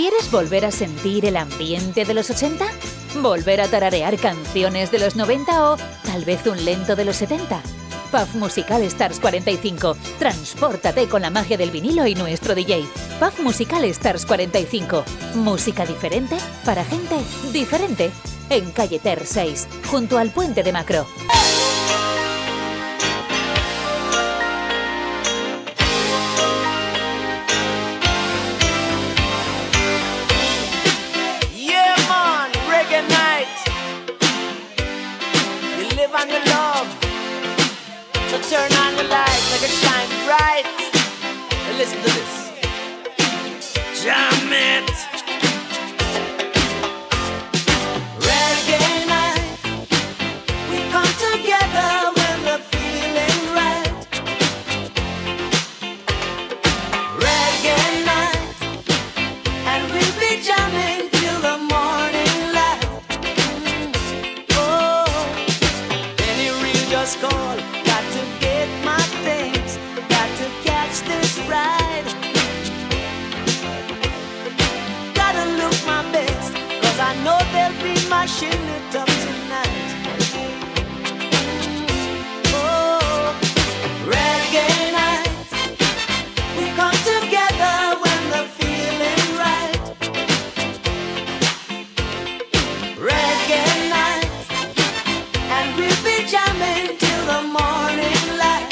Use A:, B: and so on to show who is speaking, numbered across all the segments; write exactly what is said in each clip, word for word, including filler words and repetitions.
A: ¿Quieres volver a sentir el ambiente de los ochenta? ¿Volver a tararear canciones de los noventa o tal vez un lento de los setenta? Puff Musical Stars cuarenta y cinco. Transpórtate con la magia del vinilo y nuestro D J. Puff Musical Stars cuarenta y cinco. Música diferente para gente diferente. En Calle Ter seis, junto al puente de Macro.
B: Turn on the light, make it shine bright. And listen to this. Jam it. Reggae night. We come together when we're feeling right. Reggae night. And we'll be jamming till the morning light. Mm. Oh, Benny Real just called. This ride. Gotta look my best, cause I know they'll be mashing it up tonight. Oh, reggae night. We come together when we're feeling right. Reggae night. And we'll be jamming till the morning light.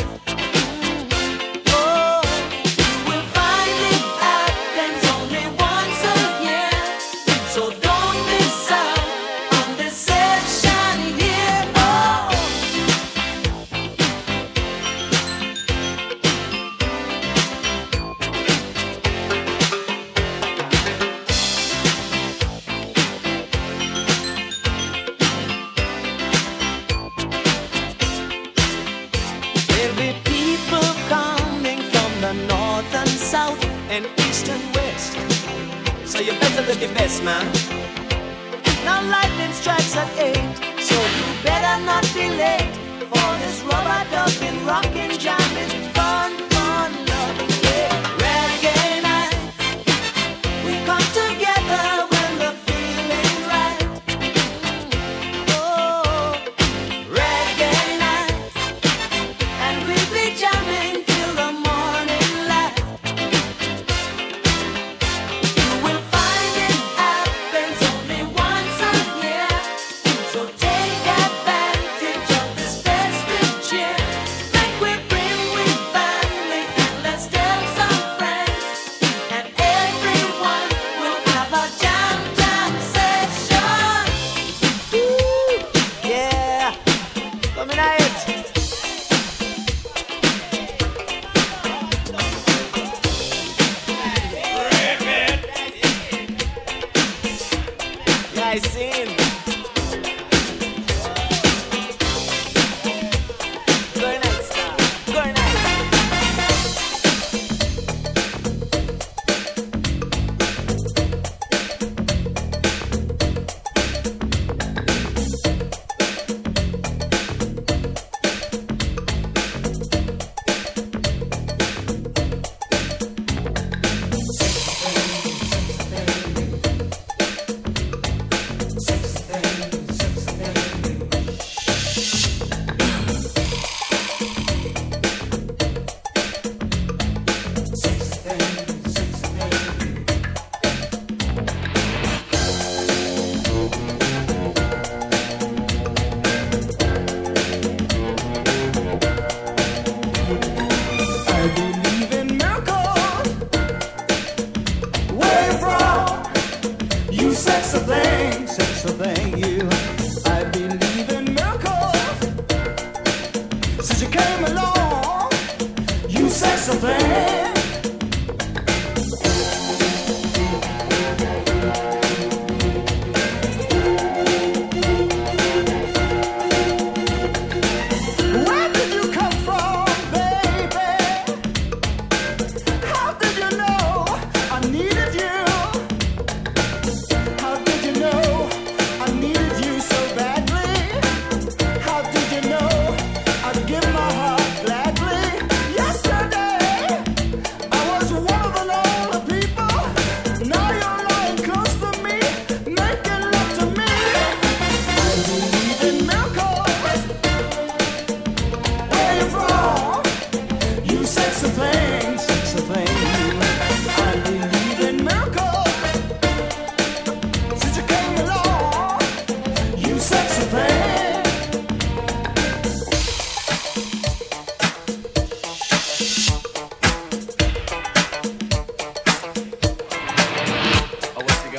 B: You better look your best, man. Now lightning strikes at eight, so you better not be late for this rubber dubbing, rockin', jamming, fun, fun, loving, yeah. Reggae night. We come together when we're feeling right. Oh, reggae night. And we'll be jamming till the morning light.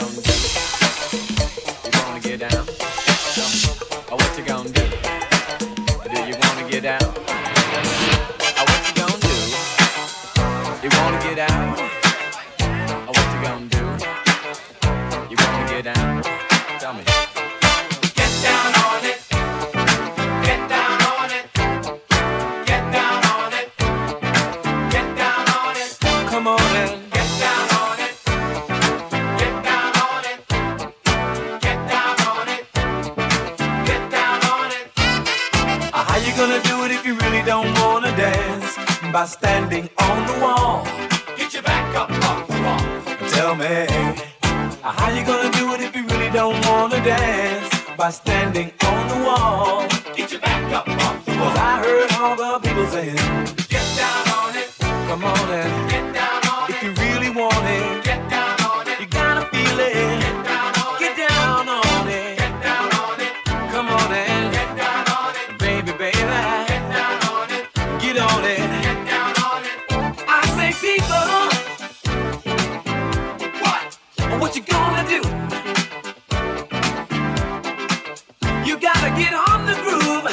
B: gonna do? You wanna get down? Oh, what you gonna do? Do you wanna get down? Oh, what you gonna do? You wanna get out? Oh, what you gonna do? You wanna get down? Tell me. Get down on it. Get down on it. Get down on it. Get down on it. Come on in. Get down on it. Get down on it. Get down on it. Get down on it. Uh, How you gonna do it if you really don't wanna dance? By standing on the wall. Get your back up off the wall. Tell me, uh, how you gonna do it if you really don't wanna dance? By standing on the wall. Get your back up off the wall. 'Cause I heard all the people saying, get down on it. Come on and get down on it. If you really want it, get down on it. You gotta feel it. Get down on it. Get down on it. Get down on it. Come on and get down on it. Baby, baby. Get down on it. Get on it. Get down on it. I say people, what? What you gonna do? You gotta get on the groove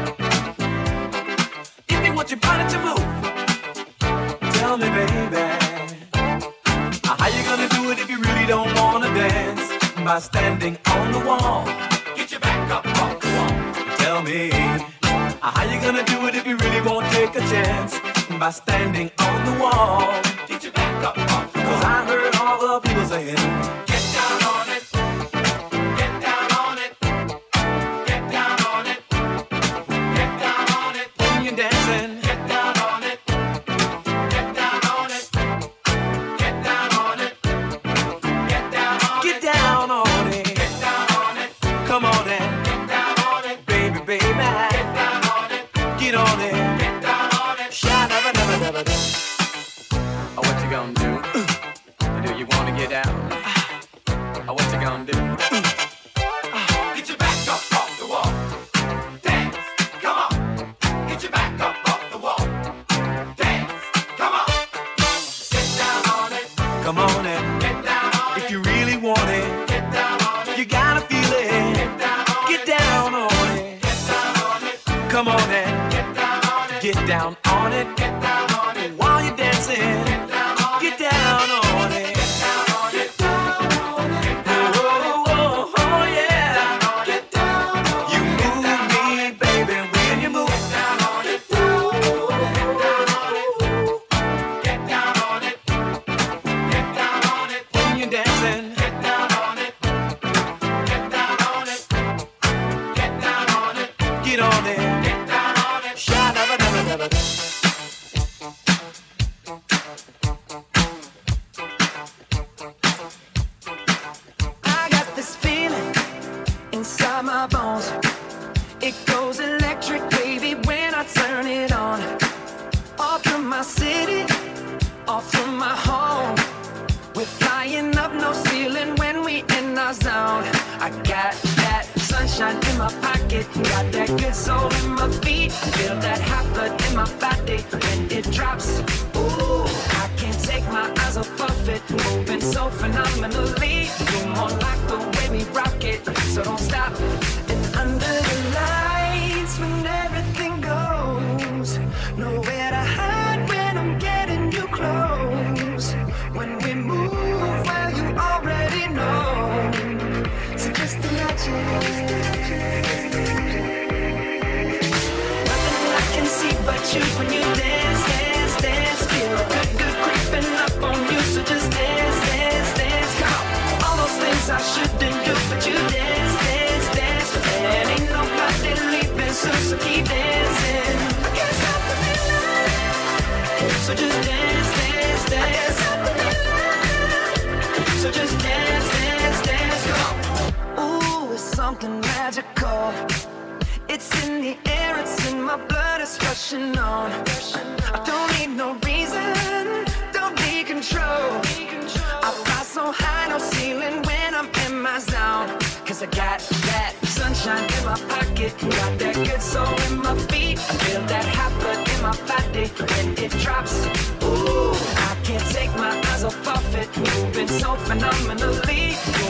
B: if you want your body to move. Tell me, baby, how you gonna do it if you really don't wanna dance? By standing on the wall. Get your back up off the wall. Tell me, how you gonna do it if you really won't take a chance? By standing on the wall. Get your back up off the wall. 'Cause I heard all the people saying, get down on it. Get down on it. Get down on it. Get down on it. When you're dancing, get down on it. Get down on it. Get down on it. Get down on it. Get down on it. Get down on it. Come on and get down on it. Baby, baby. Get down on it. Get on it. Get down on it. Shine up and up and up. Oh, what you gonna do? Do you wanna get down? Oh, what you gonna do? Get your back up off the wall. Dance, come on. Get your back up off the wall. Dance, come on. Get down on it. Come on and get down on it. If you really want it, get down on it. You gotta feel it. Get down on it. Get down on it. Get down on it. Come on and get down on it. Get down on it. Get down on it. While you're dancing, get down on it. Get down on it. Get down on it. Oh, oh, oh, oh, yeah. Get down on it. You move me, baby, when you move. Get down on it. Get down on it. Get down on it. When you're dancing, get down on it. Get down on it. Get down on it. Get on it. Get down on it. Sha-da-ba-da-ba-da-ba.
C: I got this feeling inside my bones. It goes electric, baby, when I turn it on. Off from my city, off from my home. We're flying up, no ceiling when we in our zone. I got that sunshine in my pocket, got that good soul in my feet. Feel that hot blood in my body when it drops. Ooh, I can't take my eyes off of it, moving so phenomenally. You're more like the way we rock it, so don't stop. And under the lights, when everything goes, nowhere to hide when I'm getting you close. When we move, well, you already know. So just imagine. Nothing I can see but you when you dance, dance, dance. Feel good, good creeping up on you. So just dance, dance, dance. Come on. All those things I shouldn't do, but you dance, dance, dance. And ain't nobody leaving soon, so keep dancing. I can't stop the feeling. So just dance, dance, dance. So just dance, dance, dance. Come on. Ooh, it's something magical. It's in the air, it's in my blood, it's rushing on. I don't need no reason, don't need control. I fly so high, no ceiling when I'm in my zone. 'Cause I got that sunshine in my pocket, got that good soul in my feet. I feel that hot blood in my body when it drops. Ooh, I can't take my eyes off of it, moving so phenomenally.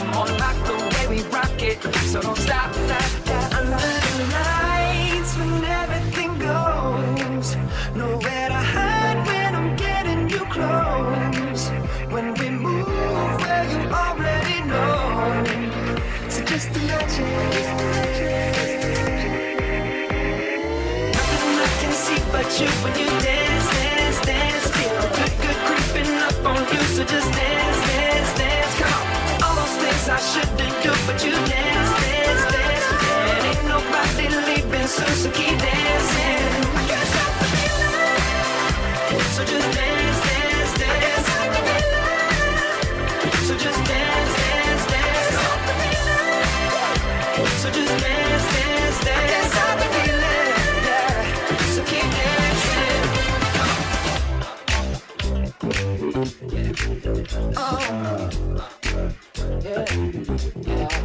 C: So don't stop, stop, stop. Under the lights when everything goes. Nowhere to hide when I'm getting you close. When we move where you already know. So just imagine. Nothing I can see but you when you dance, dance, dance. Feel good, good creeping up on you. So just dance, dance, dance. Come on. All those things I shouldn't do, but you dance, dance, dance. And ain't nobody leaving soon, so keep dancing. I can't stop the feeling. So just dance, dance, dance. So just dance, dance, dance. So just dance, dance, dance. I can't stop the feeling. Yeah. So keep dancing. Oh. Yeah. Yeah.